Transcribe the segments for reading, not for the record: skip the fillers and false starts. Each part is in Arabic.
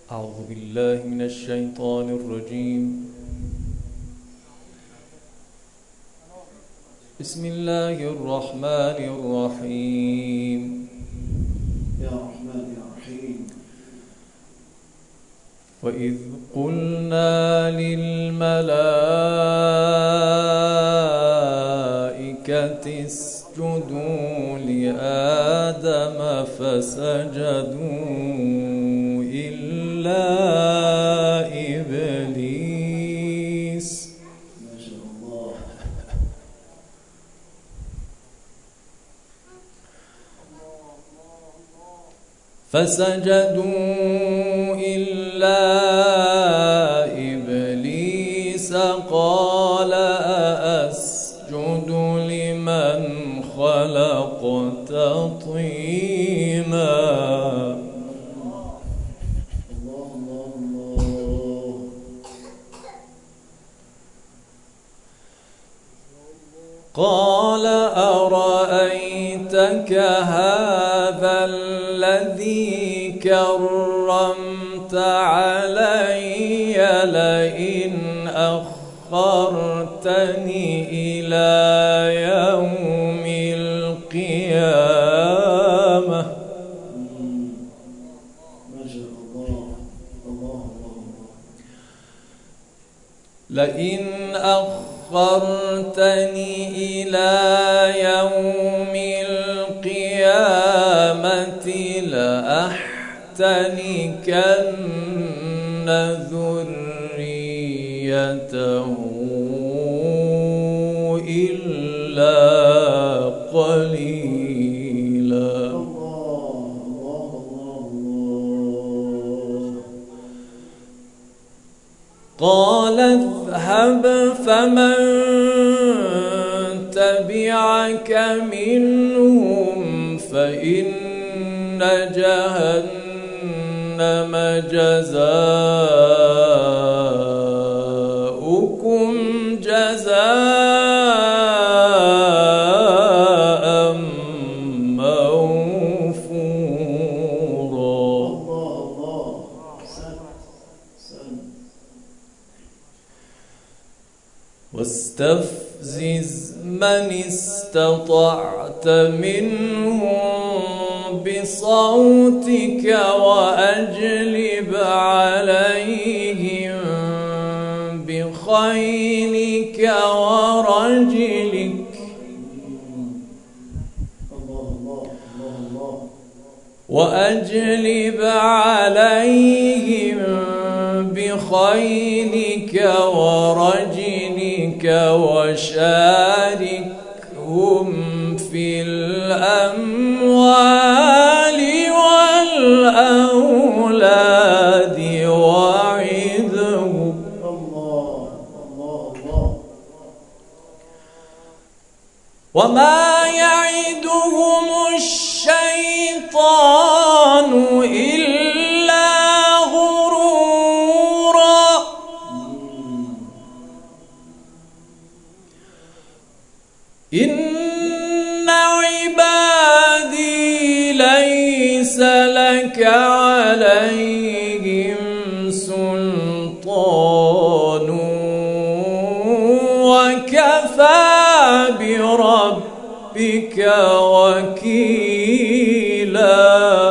أعوذ بالله من الشيطان الرجيم. بسم الله الرحمن الرحيم. يا رحمن يا رحيم. وإذ قلنا للملائكة اسجدوا لآدم فسجدوا إلا إبليس ما شاء الله. فسجدوا إلا إبليس قال أأسجد لمن خلقت طينا. الله الله الله. قال أرأيتك هذا الذي كرمت علي لئن أخرتني إلى يوم القيامة. ما شاء الله. الله الله. لئن أخرتني إلى يوم القيامة لأحتنكن ذريته إلا قليلا. الله الله الله. قال اذهب فمن تبعك منهم فإن جهنم جزاؤكم جزاء موفورا. الله الله. سن. واستفزز من استطعت منهم بصوتك وأجلب عليهم بخيلك ورجلك. الله الله الله. وأجلب عليهم بخيلك ورجلك وشاركهم في الأموال والأولاد وعدهم. الله الله الله. وما يعدهم الشيطان إلا غرورا. إن عبادي ليس لك عليهم سلطان وكفى بربك وكيلا.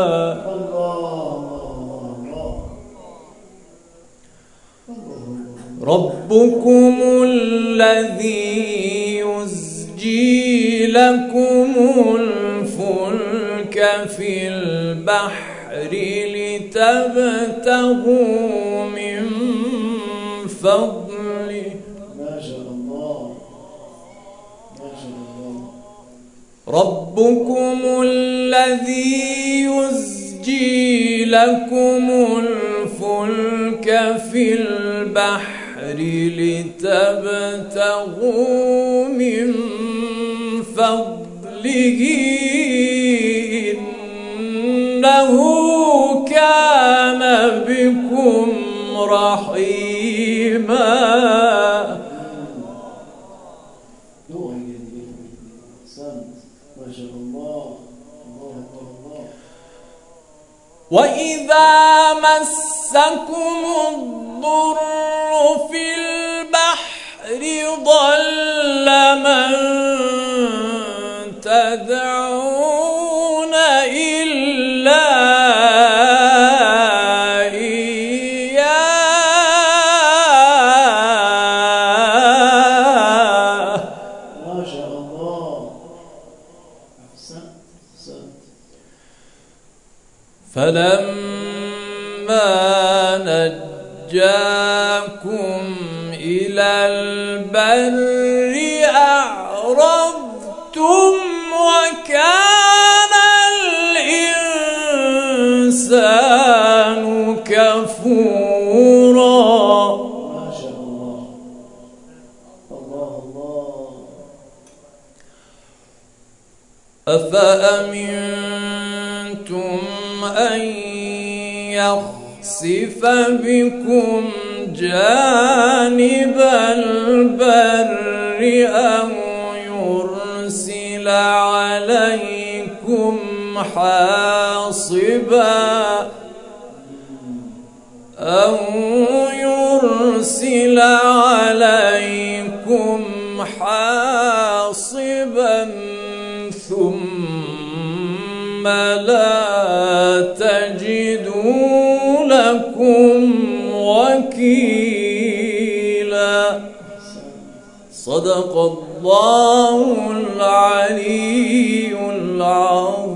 ربكم الذي يزجي لكم الفلك في البحر لتبتغوا من فضله. ما شاء الله. ما شاء الله. ربكم الذي يزجي لكم الفلك في البحر لتبتغوا من فضله إنه كان بكم رحيما. ما شاء الله. الله الله. وإذا مس مسكم الضر في البحر ضل من تدعون إلا إياه. ما شاء الله. أحسنت. فلما نجاكم إلى البر أعرضتم وكان الإنسان كفورا. ما شاء الله. الله. أفأمنتم أن يخسف بكم جانب البر أو يرسل عليكم حاصبا ثم لا تجدوا لكم وكيلا. صدق الله العلي العظيم.